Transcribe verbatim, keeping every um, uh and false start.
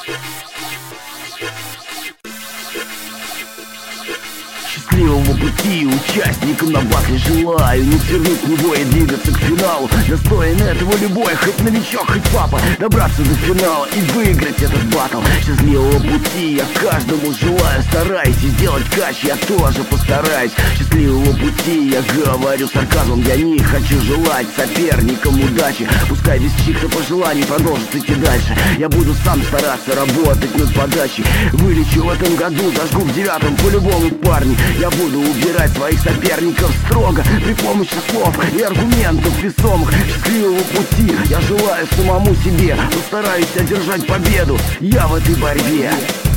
Счастливого пути участникам на батле желаю не свернуть с него и двигаться к финалу. Достоин этого любой, хоть новичок, хоть папа, добраться до финала и выиграть этот батл. Счастливого пути я каждому желаю, старайтесь сделать кач, я тоже постараюсь. Счастливого пути я говорю сарказмом, я не хочу желать соперникам удачи. Пускай без чьих-то пожеланий продолжит идти дальше. Я буду сам стараться работать над подачей. Вылечу в этом году, зажгу в девятом по-любому, парни. Я буду убирать своих соперников строго при помощи слов и аргументов весомых. Счастливого пути я желаю самому себе, постараюсь одержать победу я в этой борьбе.